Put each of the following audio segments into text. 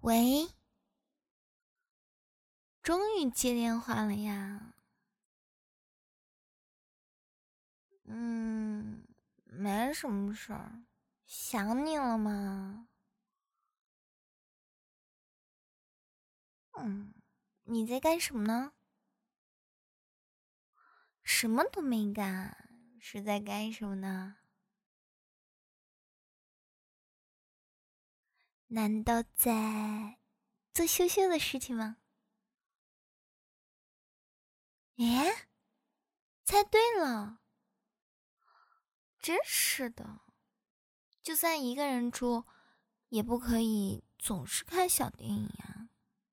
喂，终于接电话了呀。没什么事儿，想你了吗？你在干什么呢？什么都没干，是在干什么呢？难道在做羞羞的事情吗？诶，猜对了，真是的。就算一个人住，也不可以总是看小电影呀。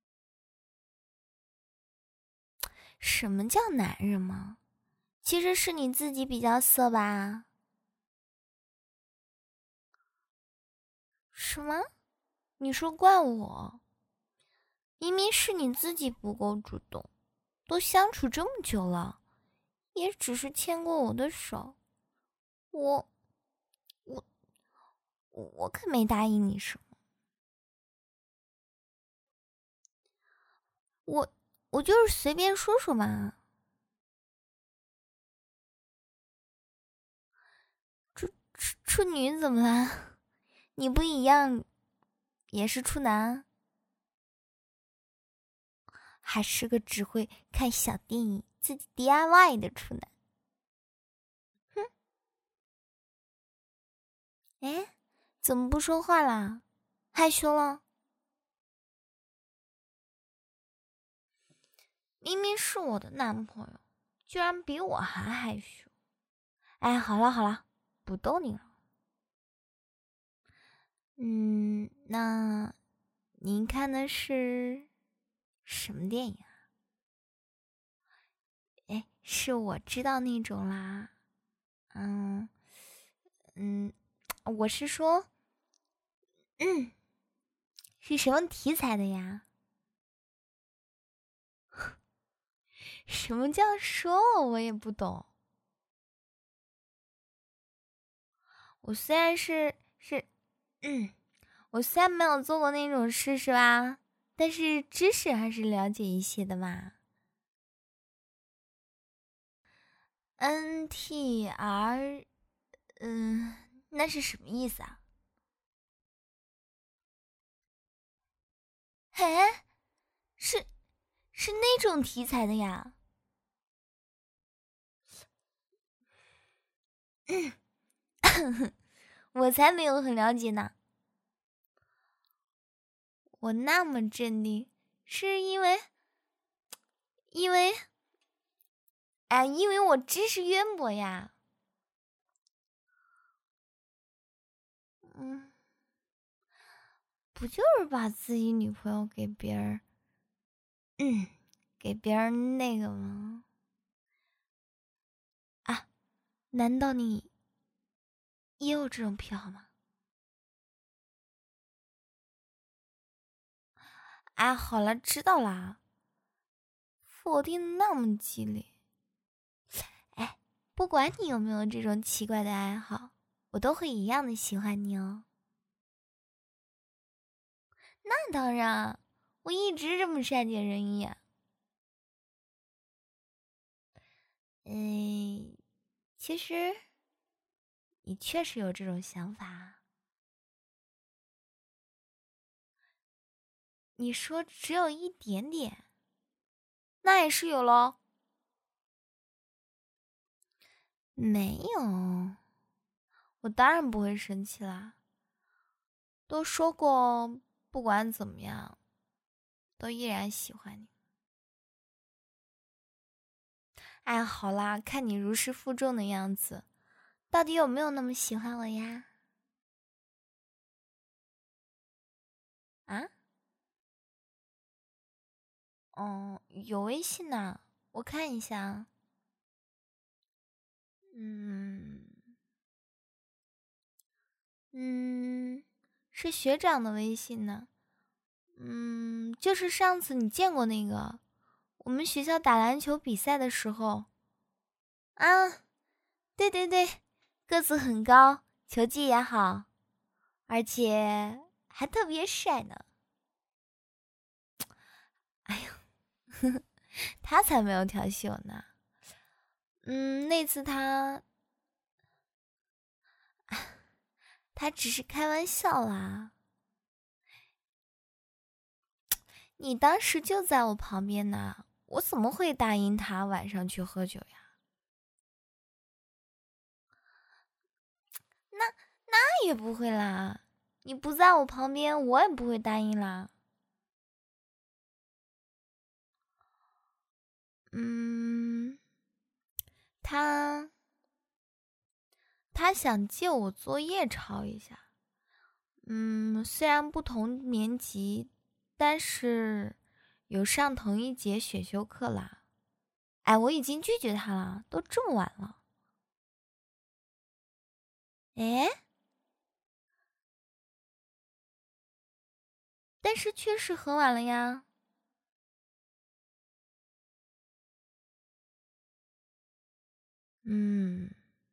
什么叫男人嘛？其实是你自己比较色吧？什么？你说怪我？明明是你自己不够主动，都相处这么久了，也只是牵过我的手，我我我可没答应你什么，我就是随便说说嘛。处女怎么了？你不一样，也是处男，还是个只会看小电影、自己 DIY 的处男。哼，哎，怎么不说话啦？害羞了？明明是我的男朋友，居然比我还害羞。哎，好了好了，不逗你了。那您看的是什么电影啊？哎，是我知道那种啦。嗯嗯，我是说，是什么题材的呀？什么叫说了我也不懂？我虽然我虽然没有做过那种事，是吧？但是知识还是了解一些的嘛。NTR，那是什么意思啊？嘿，是那种题材的呀？我才没有很了解呢。我那么镇定，是因为因为我知识渊博呀。不就是把自己女朋友给别人，给别人那个吗？啊，难道你也有这种癖好吗？哎，好了，知道啦。否定那么激烈，哎，不管你有没有这种奇怪的爱好，我都会一样的喜欢你哦。那当然，我一直这么善解人意啊。其实你确实有这种想法。你说只有一点点，那也是有咯。没有，我当然不会生气啦。都说过，不管怎么样，都依然喜欢你。哎，好啦，看你如释负重的样子，到底有没有那么喜欢我呀？啊？哦，有微信呢，我看一下啊。嗯是学长的微信呢。就是上次你见过那个，我们学校打篮球比赛的时候。啊，对对对，个子很高，球技也好，而且还特别帅呢。 他才没有调戏我呢。那次他只是开玩笑啦。你当时就在我旁边呢，我怎么会答应他晚上去喝酒呀？那也不会啦，你不在我旁边，我也不会答应啦。他想借我作业抄一下。虽然不同年级，但是有上同一节选修课啦。哎，我已经拒绝他了，都这么晚了。哎，但是确实很晚了呀。嗯，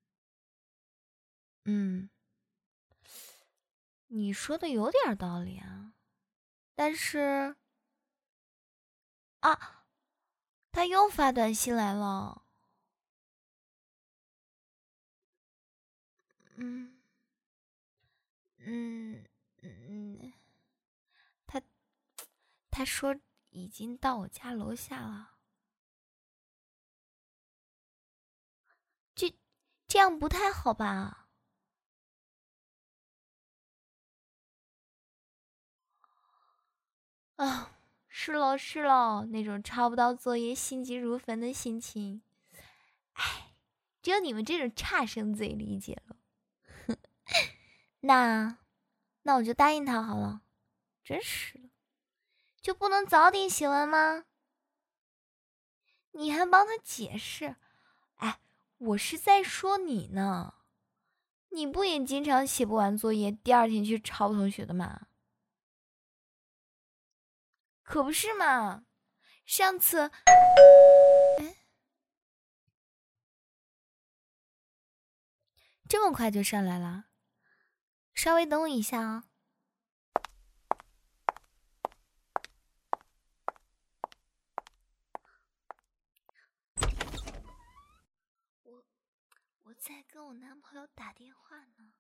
你说的有点道理啊，但是啊，他又发短信来了。嗯嗯嗯，他他说已经到我家楼下了。这样不太好吧？啊，是喽，那种抄不到作业心急如焚的心情，哎，只有你们这种差生最理解了。那我就答应他好了。真是的，就不能早点写完吗？你还帮他解释？哎，我是在说你呢。你不也经常写不完作业，第二天去抄同学的吗？可不是嘛。上次，哎，这么快就上来了？稍微等我一下啊。我在跟我男朋友打电话呢。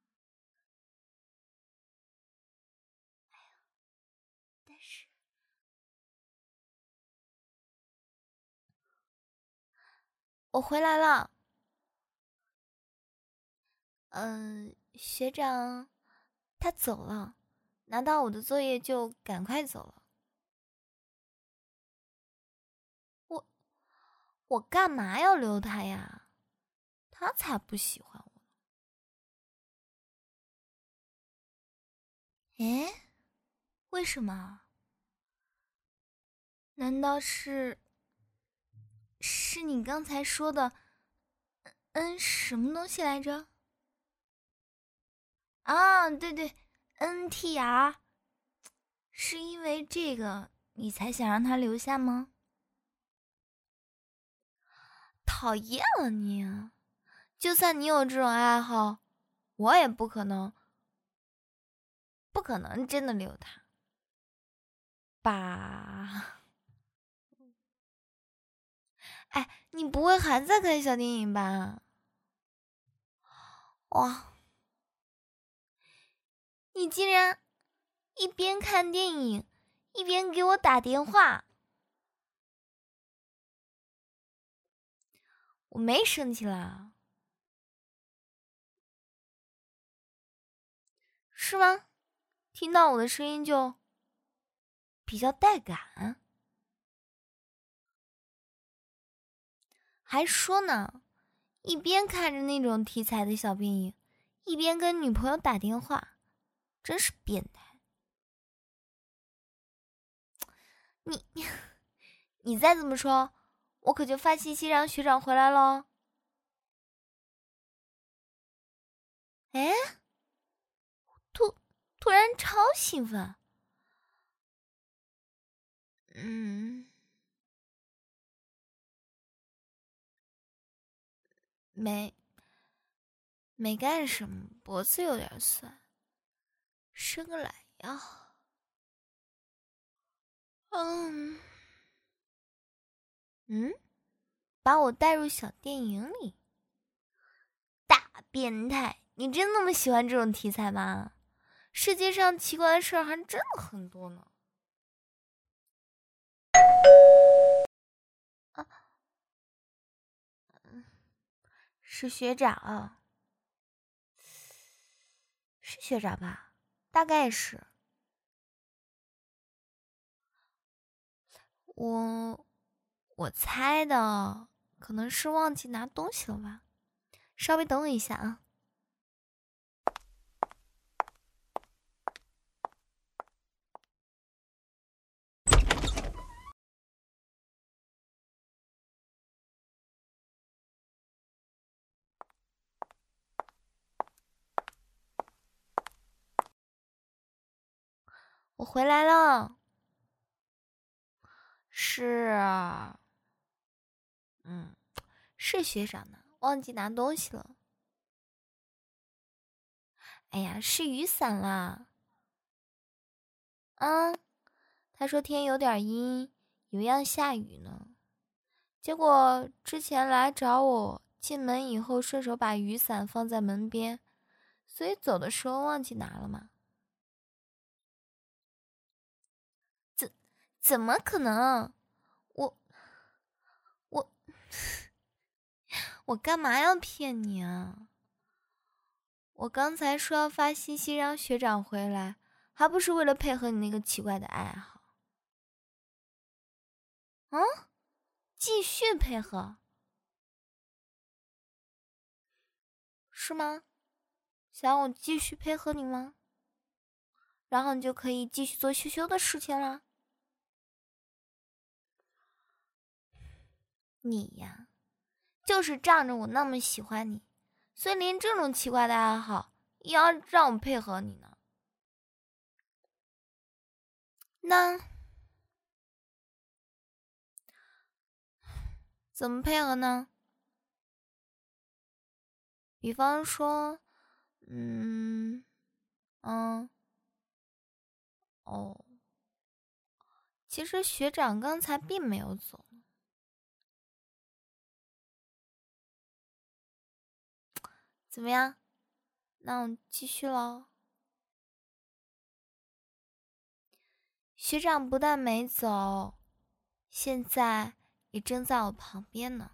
哎呀，但是我回来了。学长，他走了，拿到我的作业就赶快走了。我干嘛要留他呀？他才不喜欢我。诶，为什么？难道是你刚才说的什么东西来着？啊，对对，NTR，是因为这个你才想让他留下吗？讨厌了你啊！就算你有这种爱好，我也不可能真的留他吧？哎，你不会还在看小电影吧？哇，你竟然一边看电影一边给我打电话！我没生气啦。是吗？听到我的声音就比较带感，还说呢，一边看着那种题材的小电影，一边跟女朋友打电话，真是变态。你你再这么说，我可就发信息让学长回来喽。哎，突然超兴奋。嗯，没没干什么，脖子有点酸，伸个懒腰。嗯。 把我带入小电影里？大变态！你真那么喜欢这种题材吗？世界上奇怪的事儿还真的很多呢。啊，是学长，是学长吧？大概是。我猜的，可能是忘记拿东西了吧？稍微等我一下啊。我回来了。是啊，是学长呢，忘记拿东西了。哎呀，是雨伞啦。他说天有点阴，以为要下雨呢。结果之前来找我，进门以后顺手把雨伞放在门边，所以走的时候忘记拿了嘛。怎么可能？我我干嘛要骗你啊？我刚才说要发信息让学长回来，还不是为了配合你那个奇怪的爱好？继续配合？是吗？想我继续配合你吗？然后你就可以继续做羞羞的事情啦？你呀，就是仗着我那么喜欢你，所以连这种奇怪的爱好也要让我配合你呢。那怎么配合呢？比方说，哦，其实学长刚才并没有走。怎么样？那我继续喽。学长不但没走，现在也正在我旁边呢。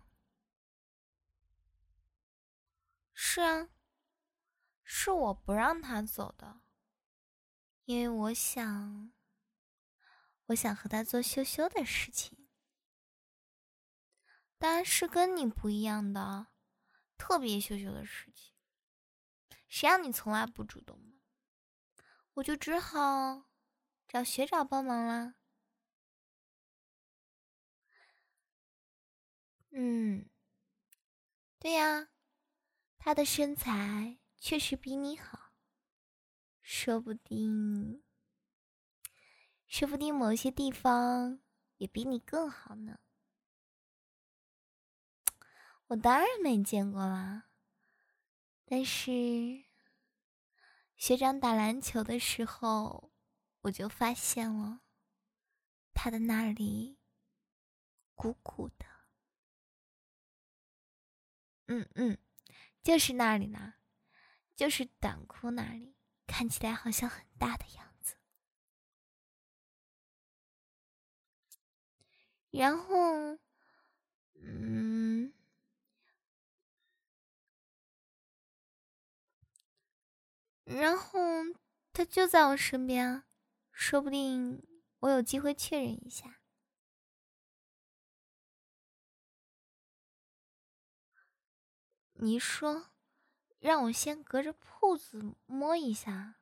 是啊，是我不让他走的，因为我想和他做羞羞的事情。当然是跟你不一样的，特别羞羞的事情。谁让你从来不主动嘛？我就只好找学长帮忙啦。对呀，他的身材确实比你好，说不定某些地方也比你更好呢。我当然没见过啦，但是学长打篮球的时候，我就发现了他的那里鼓鼓的。就是那里啦，就是短裤那里，看起来好像很大的样子。然后，然后他就在我身边啊，说不定我有机会确认一下。你说，让我先隔着铺子摸一下。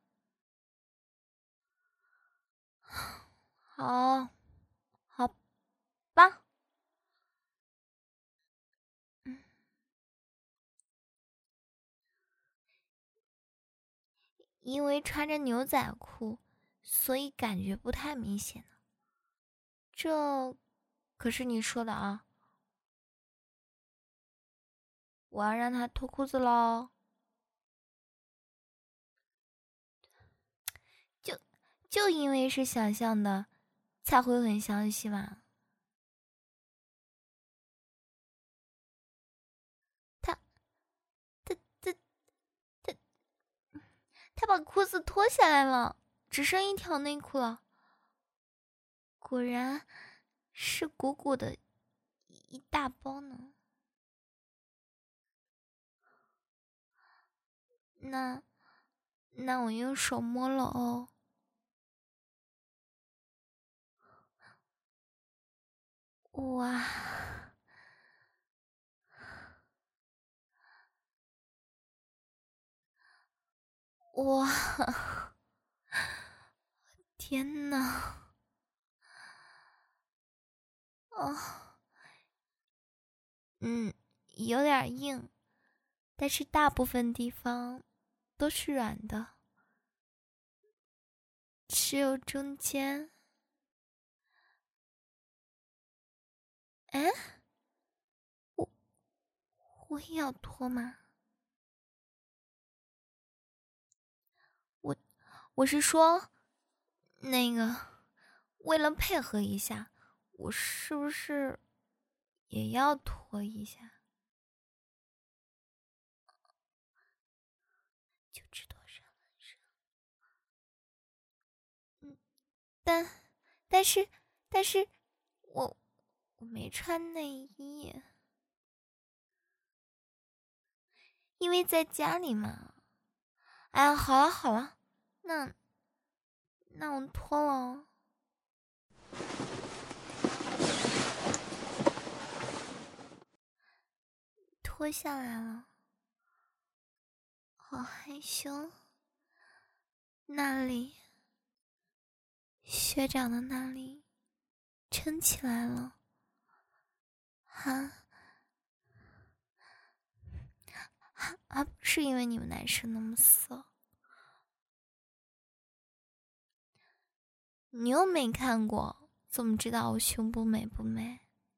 好，好吧。因为穿着牛仔裤，所以感觉不太明显呢。这可是你说的啊。我要让他脱裤子喽。就因为是想象的，才会很相信嘛。 他把裤子脱下来了，只剩一条内裤了。果然是鼓鼓的一大包呢。那我用手摸了哦。哇哇，天哪！哦，有点硬，但是大部分地方都是软的，只有中间。哎，我也要脱吗？我是说，那个，为了配合一下，我是不是也要脱一下？就知道上了上。但是，我没穿内衣，因为在家里嘛。哎呀，好了，那我脱了。脱下来了，好害羞。那里，学长的那里，撑起来了。还不是因为你们男生那么色。你又没看过，怎么知道我胸部美不美？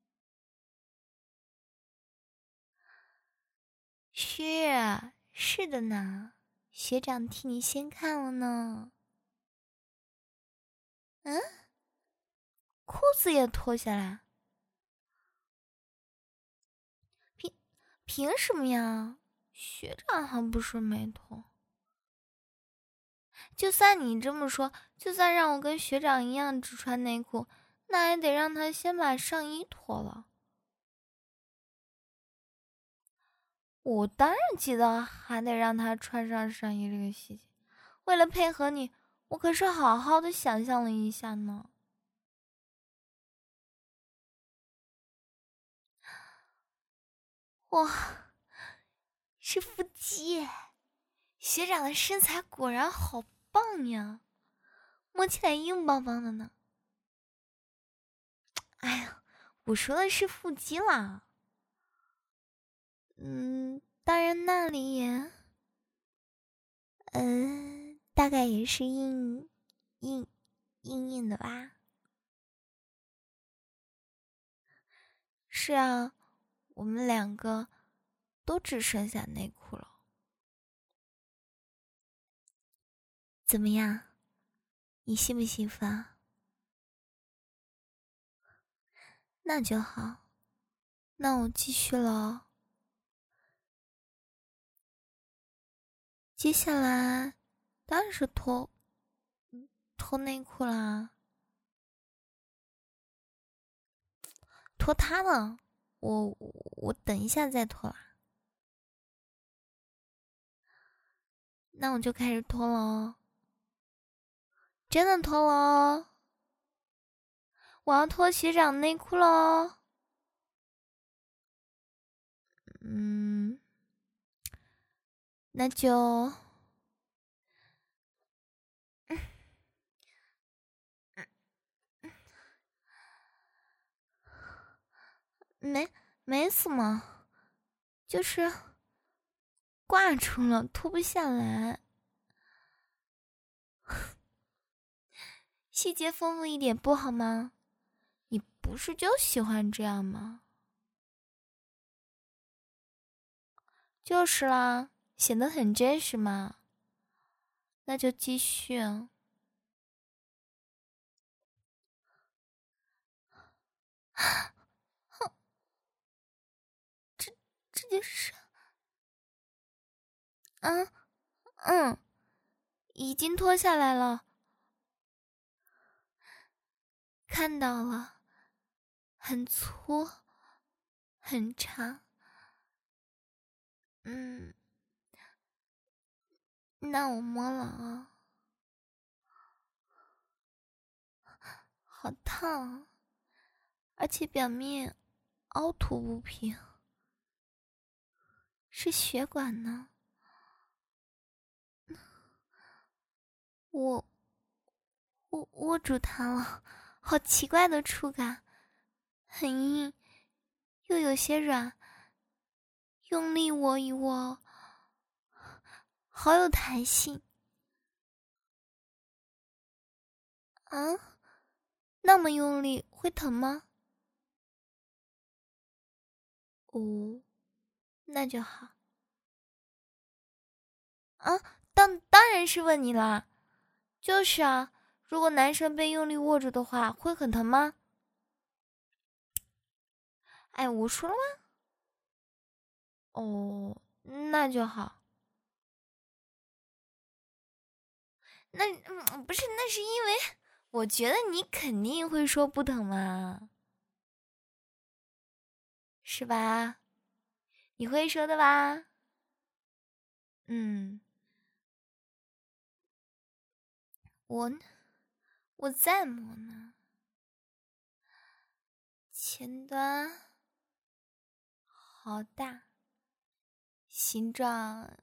是的呢，学长替你先看了呢。裤子也脱下来？凭什么呀？学长还不是没脱。就算你这么说，就算让我跟学长一样只穿内裤，那也得让他先把上衣脱了。我当然记得还得让他穿上上衣这个细节，为了配合你，我可是好好的想象了一下呢。哇，是腹肌！学长的身材果然好棒呀，摸起来硬邦邦的呢。哎呀，我说的是腹肌啦。当然那里也，大概也是硬的吧。是啊，我们两个都只剩下内裤了。怎么样？你兴不兴奋？那就好，那我继续了。接下来当然是脱内裤啦，脱它了。我等一下再脱啦。那我就开始脱了哦，真的脱了哦。我要脱学长内裤了哦。那就，没什么，就是挂住了，脱不下来。细节丰富一点不好吗？你不是就喜欢这样吗？就是啦，显得很真实嘛。那就继续。这就是，嗯， 已经脱下来了，看到了，很粗，很长。那我摸了啊，好烫，而且表面凹凸不平，是血管呢。我握住它了，好奇怪的触感，很硬，又有些软，用力握一握，好有弹性。啊，那么用力会疼吗？哦，那就好。啊，当然是问你啦。就是啊，如果男生被用力握住的话，会很疼吗？哎，我说了吗？哦，那就好。不是，那是因为我觉得你肯定会说不疼嘛，是吧？你会说的吧？嗯，我在摸呢，前端好大，形状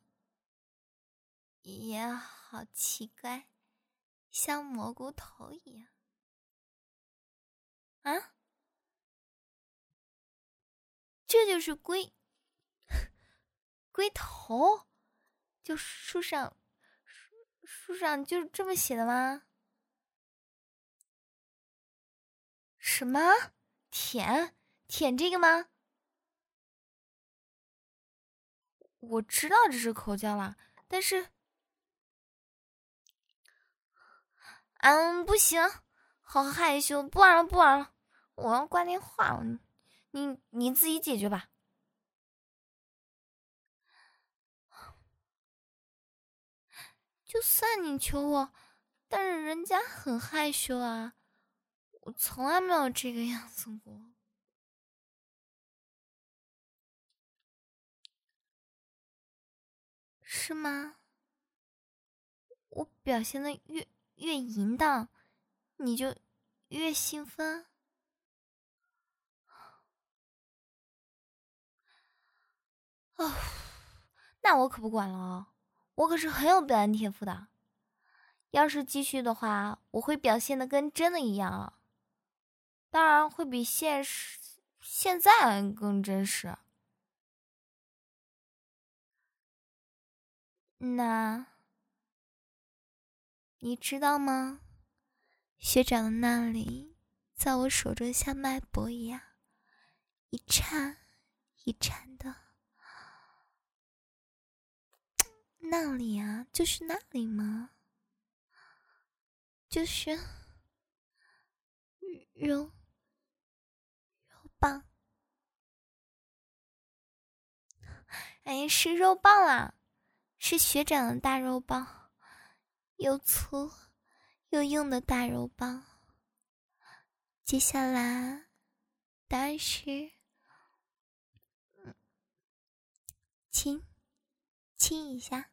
也好奇怪，像蘑菇头一样。啊，这就是龟头，就书上就这么写的吗？什么？舔这个吗？我知道这是口交啦，但是，不行，好害羞，不玩了，不玩了，我要挂电话了，你自己解决吧。就算你求我，但是人家很害羞啊，我从来没有这个样子过。是吗？我表现的越淫荡，你就越兴奋？哦，那我可不管了哦，我可是很有表演天赋的。要是继续的话，我会表现的跟真的一样啊，当然会比现在更真实。那你知道吗？学长的那里，在我手中像脉搏一样，一颤一颤的。那里啊，就是那里吗？就是肉棒，哎，是肉棒啦，是学长的大肉棒，又粗又硬的大肉棒。接下来当然是亲亲一下，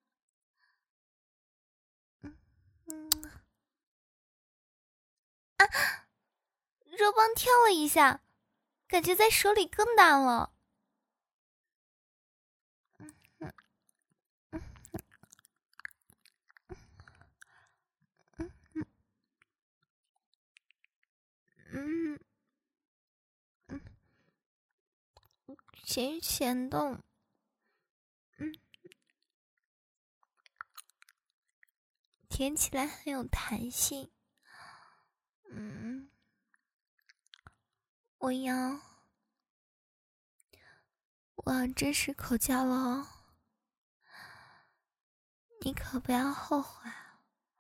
肉棒跳了一下，感觉在手里更大了。嗯嗯，咸咸的，舔起来很有弹性。我要正式口交了哦，你可不要后悔啊！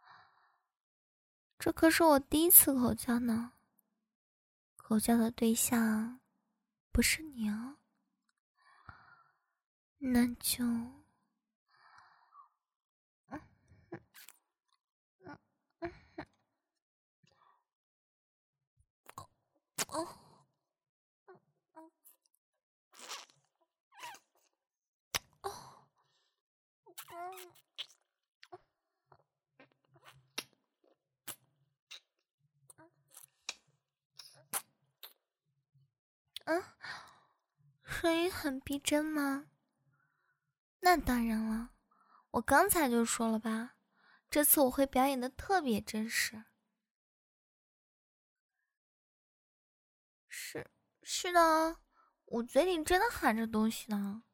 这可是我第一次口交呢，口交的对象不是你哦，那就哦，声音很逼真吗？那当然了，我刚才就说了吧，这次我会表演的特别真实。是的，我嘴里真的含着东西呢。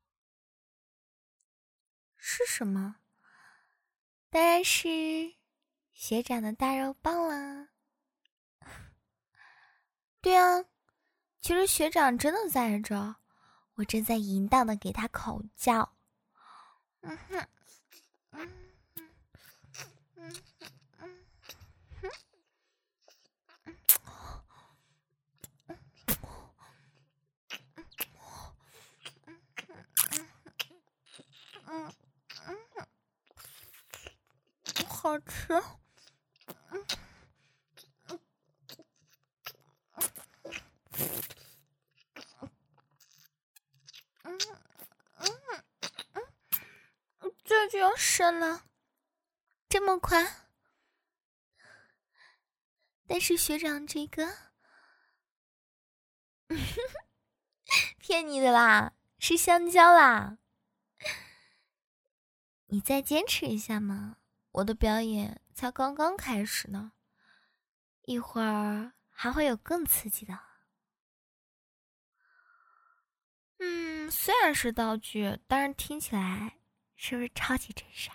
是什么？当然是学长的大肉棒啦。对啊，其实学长真的在这，我正在淫荡的给他口交。嗯哼，嗯嗯嗯嗯嗯，好吃。这就要生了，这么快？但是学长这个，骗你的啦，是香蕉啦。你再坚持一下嘛，我的表演才刚刚开始呢，一会儿还会有更刺激的。虽然是道具，但是听起来是不是超级真实啊？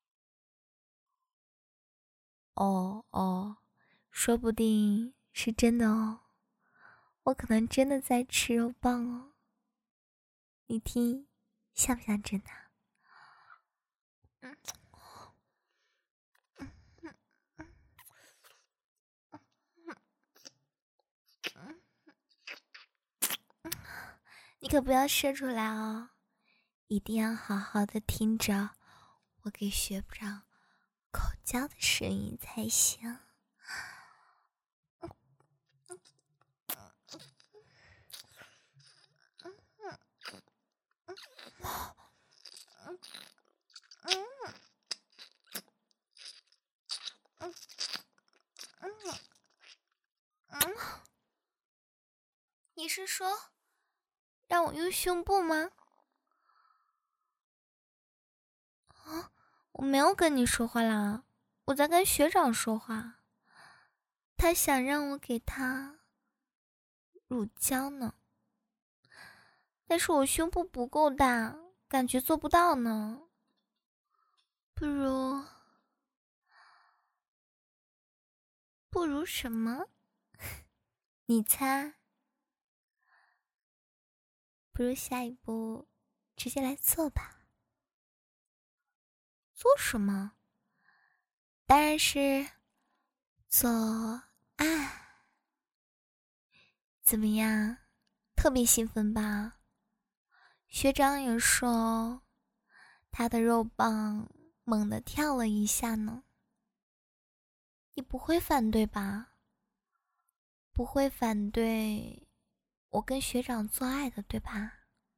哦，说不定是真的哦，我可能真的在吃肉棒哦。你听，像不像真的？你可不要射出来哦，一定要好好的听着我给学长口交的声音才行。你是说让我用胸部吗？啊，我没有跟你说话啦，我在跟学长说话。他想让我给他乳胶呢，但是我胸部不够大，感觉做不到呢。不如什么？你猜？不如下一步直接来做吧。做什么？当然是做爱。怎么样？特别兴奋吧？学长也说他的肉棒猛地跳了一下呢。你不会反对吧？不会反对我跟学长做爱的，对吧？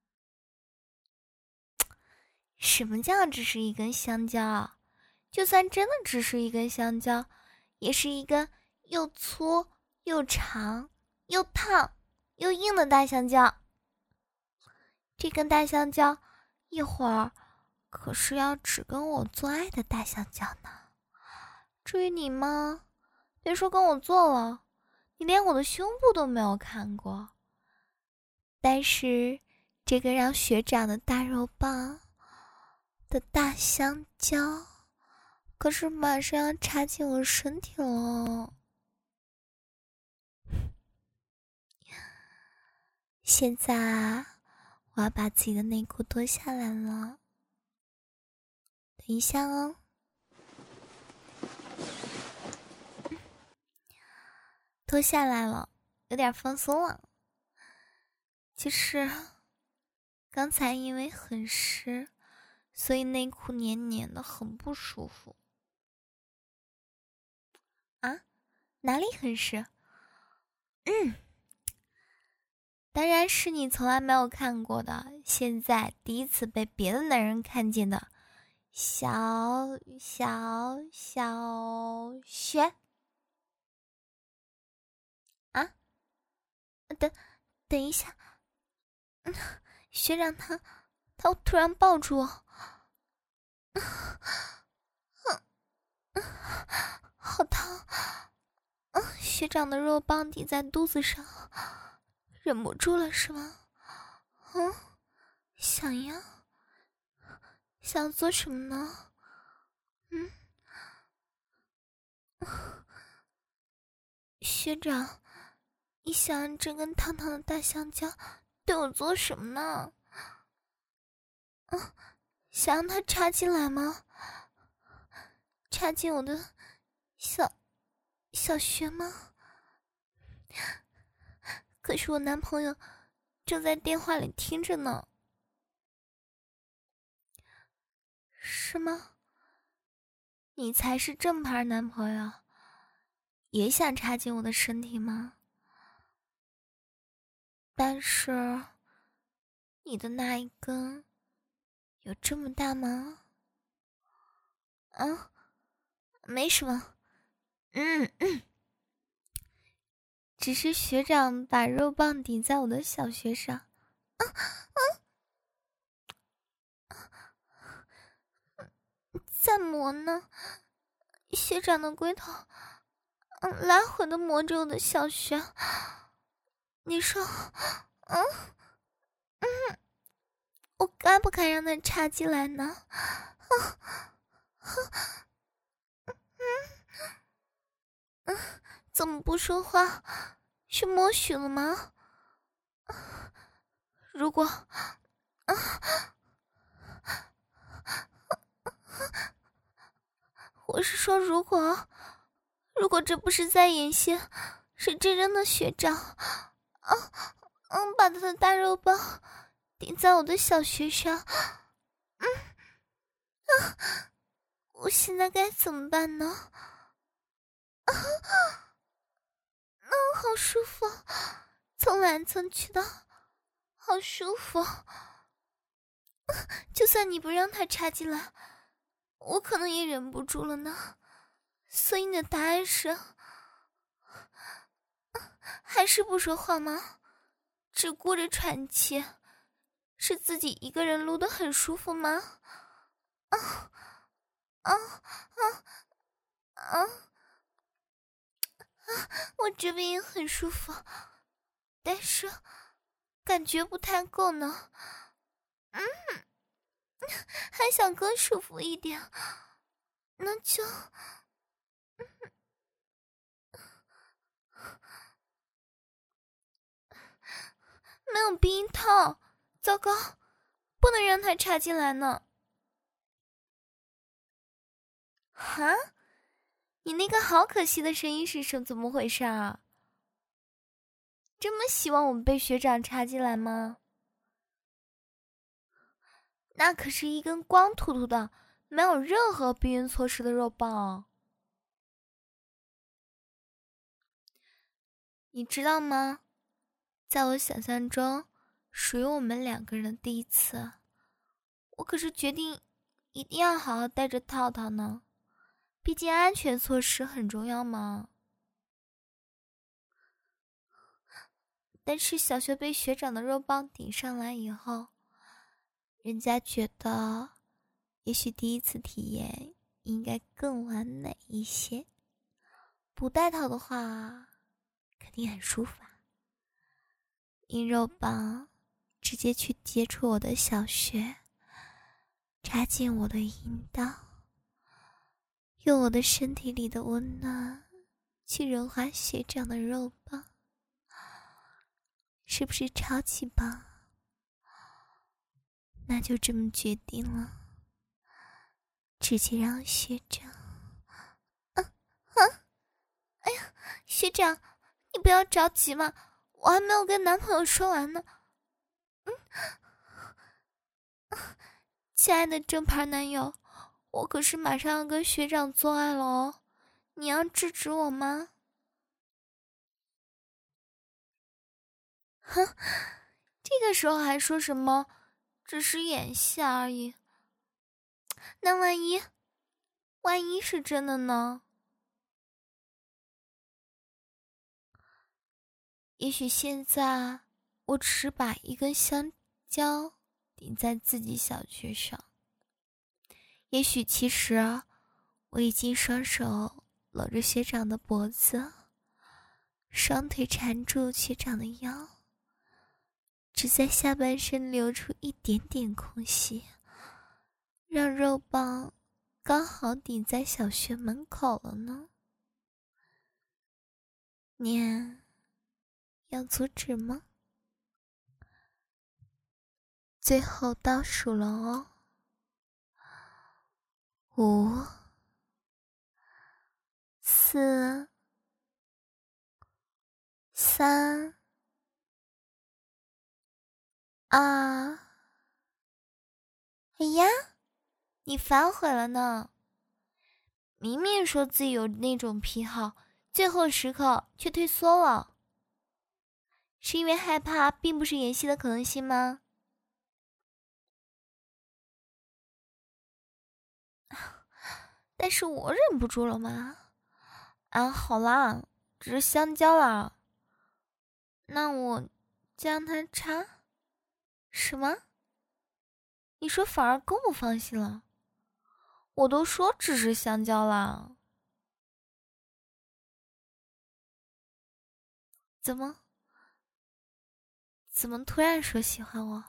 什么叫只是一根香蕉？就算真的只是一根香蕉，也是一根又粗又长又烫又硬的大香蕉。这根大香蕉一会儿可是要只跟我做爱的大香蕉呢。至于你吗？别说跟我做了，你连我的胸部都没有看过。但是这个让学长的大肉棒的大香蕉可是马上要插进我身体了。现在我要把自己的内裤脱下来了，等一下哦。脱下来了，有点放松了。其实刚才因为很湿，所以内裤黏黏的，很不舒服。啊？哪里很湿？ 当然是你从来没有看过的，现在第一次被别的男人看见的小学啊！等一下，学长他突然抱住我，好疼！学长的肉棒抵在肚子上，忍不住了是吗？想做什么呢？学长，你想让这根烫烫的大香蕉对我做什么呢？想让它插进来吗？插进我的小穴吗？可是我男朋友正在电话里听着呢。是吗？你才是正牌男朋友，也想插进我的身体吗？但是你的那一根有这么大吗？没什么，只是学长把肉棒抵在我的小穴上，在磨呢。学长的龟头，来回的磨着我的小穴。你说，我该不该让他插进来呢？怎么不说话？是默许了吗？如果，我是说如果这不是在演戏，是真正的学长，把他的大肉棒顶在我的小穴上，我现在该怎么办呢？好舒服，蹭来蹭去的，好舒服。就算你不让他插进来，我可能也忍不住了呢。所以你的答案是，还是不说话吗？只顾着喘气，是自己一个人撸得很舒服吗？我这边也很舒服，但是感觉不太够呢。还想更舒服一点，那就没有避孕套，糟糕，不能让它插进来呢。哈？你那个好可惜的声音是怎么回事啊？这么希望我们被学长插进来吗？那可是一根光秃秃的，没有任何避孕措施的肉棒。你知道吗？在我想象中，属于我们两个人的第一次，我可是决定一定要好好戴着套套呢。毕竟安全措施很重要嘛。但是小学被学长的肉棒顶上来以后，人家觉得也许第一次体验应该更完美一些。不戴套的话肯定很舒服啊。用肉棒直接去接触我的小穴，插进我的阴道，用我的身体里的温暖去融化学长的肉棒，是不是超级棒？那就这么决定了，直接让学长……哎呀，学长，你不要着急嘛，我还没有跟男朋友说完呢。亲爱的正牌男友，我可是马上要跟学长做爱了哦，你要制止我吗？ 这个时候还说什么只是演戏而已？那万一是真的呢？也许现在我只是把一根香蕉顶在自己小穴上，也许其实我已经双手搂着学长的脖子，双腿缠住学长的腰，只在下半身留出一点点空隙，让肉棒刚好顶在小穴门口了呢。你要阻止吗？最后倒数了哦，5、4、3、2。哎呀，你反悔了呢！明明说自己有那种癖好，最后时刻却退缩了，是因为害怕并不是演戏的可能性吗？但是我忍不住了嘛。好啦，只是香蕉啦。那我就让他插。什么？你说反而更不放心了？我都说只是香蕉啦。怎么突然说喜欢我？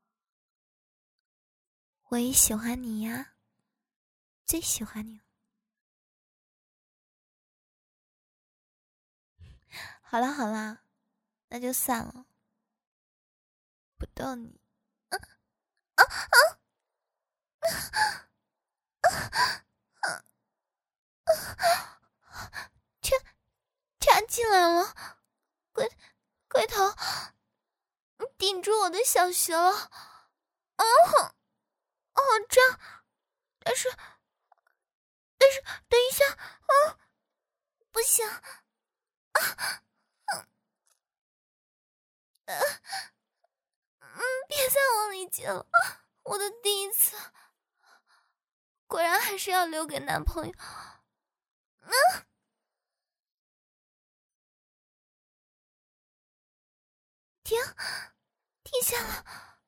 我也喜欢你呀，最喜欢你了。好啦，那就算了，不逗你。插进来了，龟头顶住我的小穴了。好胀，但是等一下，不行，别再往里进了，我的第一次，果然还是要留给男朋友。停下来，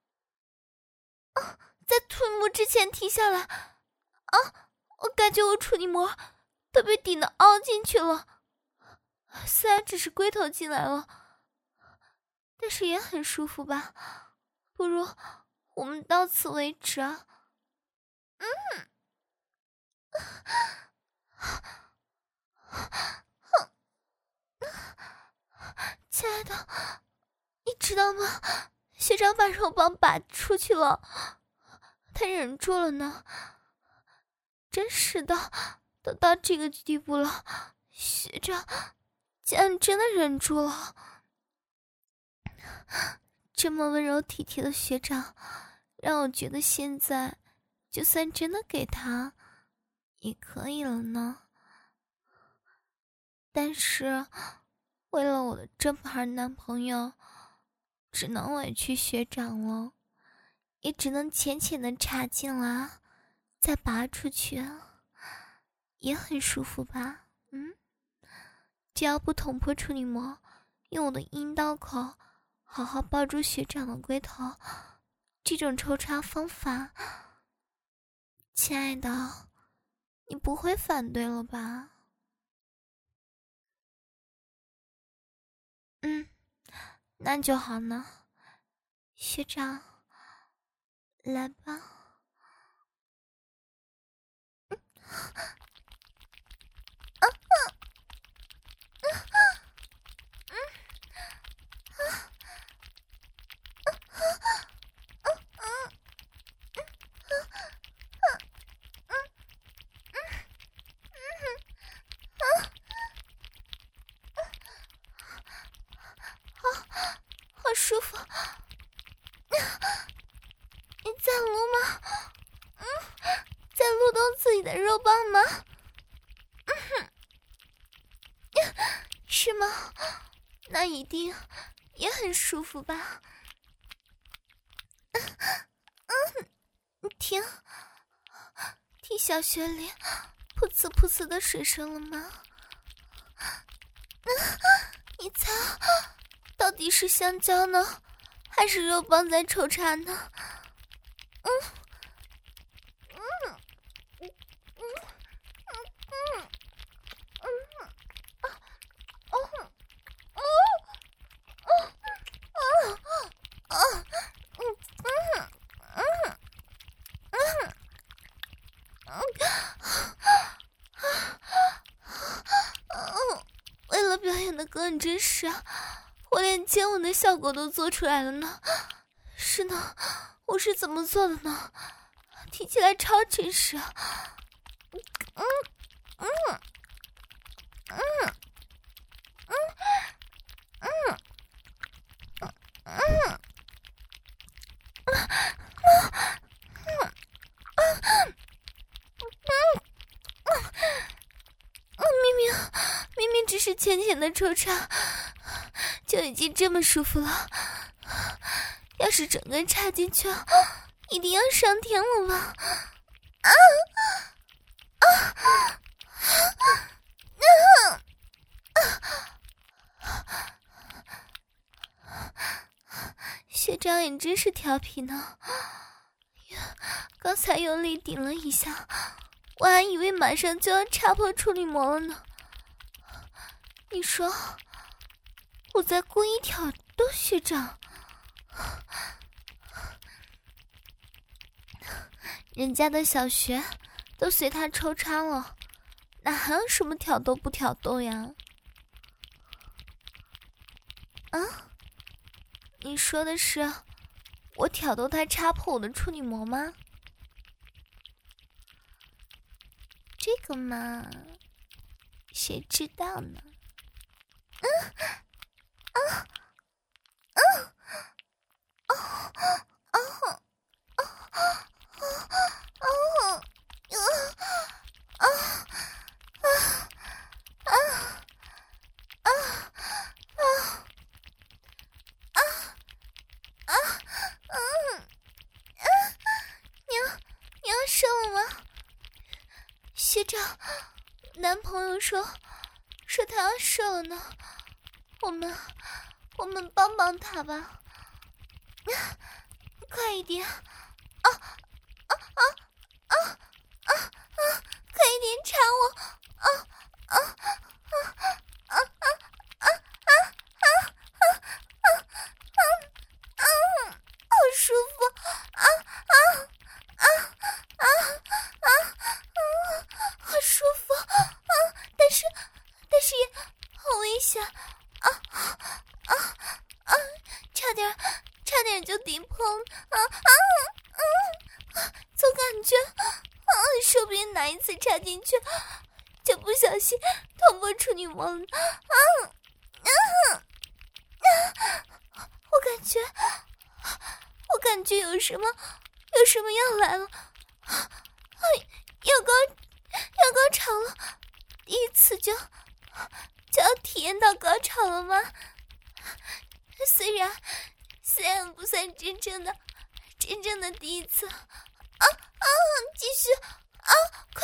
在臀部之前停下来。我感觉我处女膜都被顶得凹进去了，虽然只是龟头进来了，但是也很舒服吧？不如我们到此为止啊。亲爱的，你知道吗？学长把肉棒拔出去了，他忍住了呢。真是的，都到这个地步了，学长竟然真的忍住了。这么温柔体贴的学长，让我觉得现在就算真的给他也可以了呢。但是为了我的正牌男朋友，只能委屈学长了，也只能浅浅的插进来，再拔出去，也很舒服吧？只要不捅破处女膜，用我的阴道口好好抱住学长的龟头，这种抽插方法，亲爱的，你不会反对了吧？那就好呢，学长，来吧。好舒服，你在撸吗？在撸动自己的肉棒吗？是吗？那一定也很舒服吧？听小穴里噗呲噗呲的水声了吗？你猜到底是香蕉呢，还是肉棒在抽插呢？为了表演的更真实啊，我连接吻的效果都做出来了呢。是呢，我是怎么做的呢？听起来超真实啊！明明只是浅浅的抽插，就已经这么舒服了。要是整个插进去，一定要上天了吧？学长也真是调皮呢，刚才用力顶了一下，我还以为马上就要插破处女膜了呢。你说我在故意挑逗学长？人家的小学都随他抽插了，哪还有什么挑逗不挑逗呀？啊？你说的是我挑逗他插破我的处女膜吗？这个嘛，谁知道呢？你要射我吗？学长，男朋友说他要射了呢，我们帮帮他吧，快一点！快一点插我！好舒服！好舒服！但是也好危险！差点就顶碰！总感觉说不定哪一次插进去就不小心捅破处女膜了。我感觉有什么要来了，要高潮了，第一次就要体验到高潮了吗？虽然不算真正的第一次，继续快，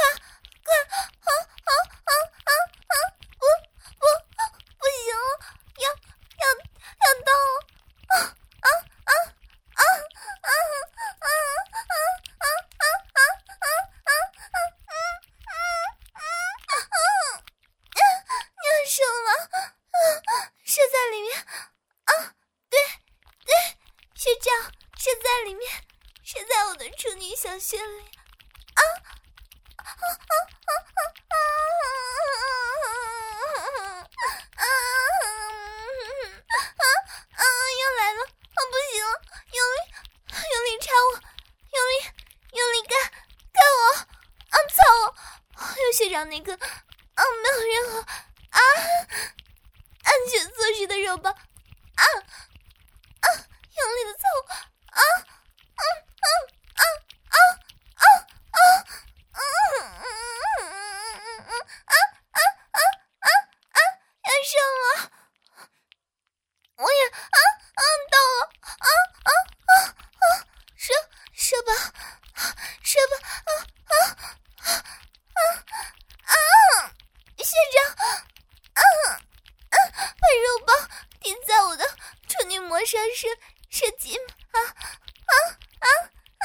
不行了，要到了，你要射了，射在里面，对，学长，射在里面，射在我的处女小穴里，要来了，不行了，用力插我，用力干我，操我！学长那个，没有任何安全措施的肉棒，用力的操我，要上了，我也射精啊啊啊啊！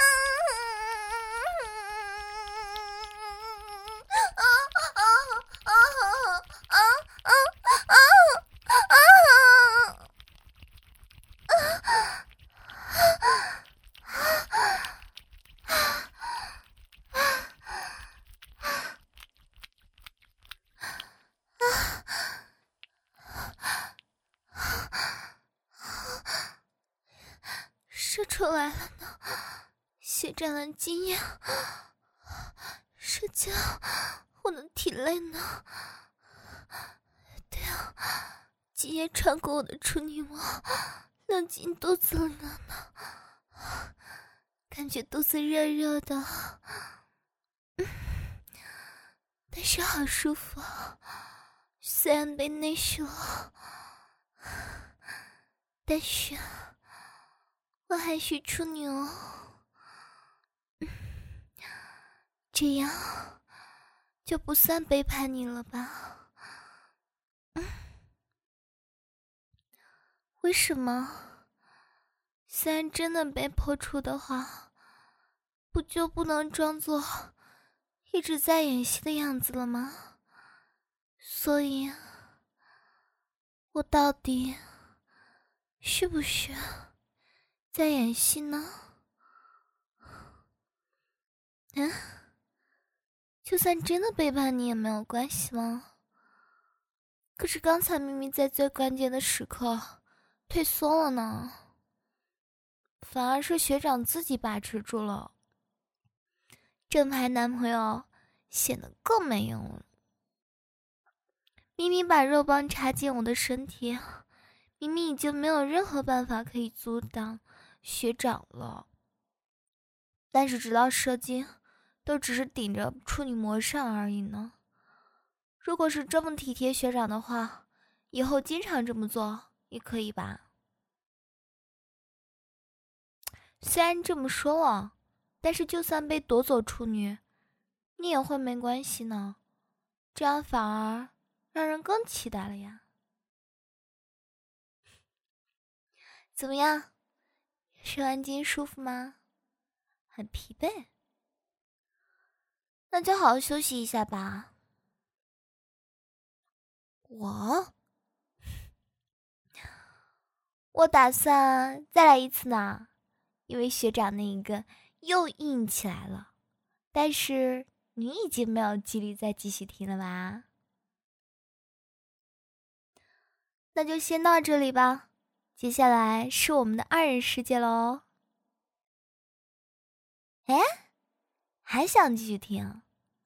射出来了呢，血战的精液射进我的体内呢。对啊，精液穿过我的处女膜，流进肚子里了呢。感觉肚子热热的，但是好舒服啊。虽然被内射了，但是我还是处女哦。这样就不算背叛你了吧？为什么？虽然真的被剖出的话，不就不能装作一直在演戏的样子了吗？所以，我到底是不是在演戏呢？就算真的背叛你也没有关系吗？可是刚才明明在最关键的时刻退缩了呢，反而是学长自己把持住了，正牌男朋友显得更没用了。明明把肉棒插进我的身体，明明已经没有任何办法可以阻挡学长了，但是直到射精都只是顶着处女膜上而已呢。如果是这么体贴学长的话，以后经常这么做也可以吧？虽然这么说了，但是就算被夺走处女，你也会没关系呢，这样反而让人更期待了呀。怎么样，射完精舒服吗？很疲惫？那就好好休息一下吧。我打算再来一次呢，因为学长那一个又硬起来了。但是你已经没有精力再继续听了吧？那就先到这里吧，接下来是我们的二人世界喽。哎，还想继续听？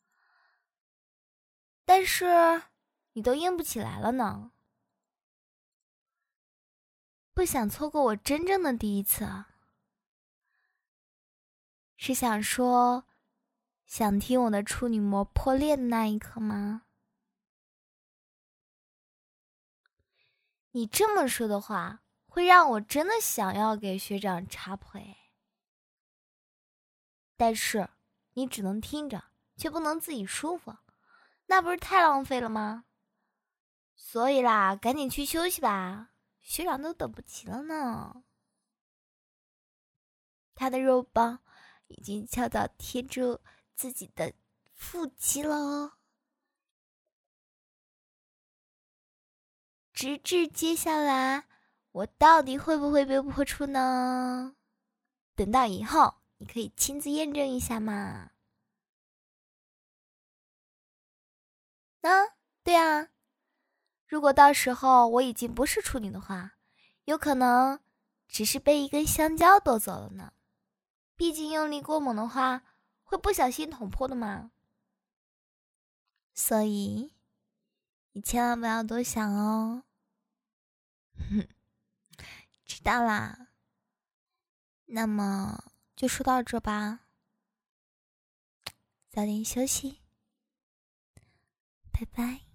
但是你都硬不起来了呢。不想错过我真正的第一次啊？是想说，想听我的处女膜破裂的那一刻吗？你这么说的话，会让我真的想要给学长插破诶。但是你只能听着，却不能自己舒服，那不是太浪费了吗？所以啦，赶紧去休息吧，学长都等不及了呢。他的肉棒已经悄悄贴住自己的腹肌了哦，直至接下来我到底会不会被破处呢？等到以后你可以亲自验证一下嘛。对啊，如果到时候我已经不是处女的话，有可能只是被一根香蕉夺走了呢。毕竟用力过猛的话，会不小心捅破的嘛。所以你千万不要多想哦。知道啦，那么就说到这吧，早点休息，拜拜。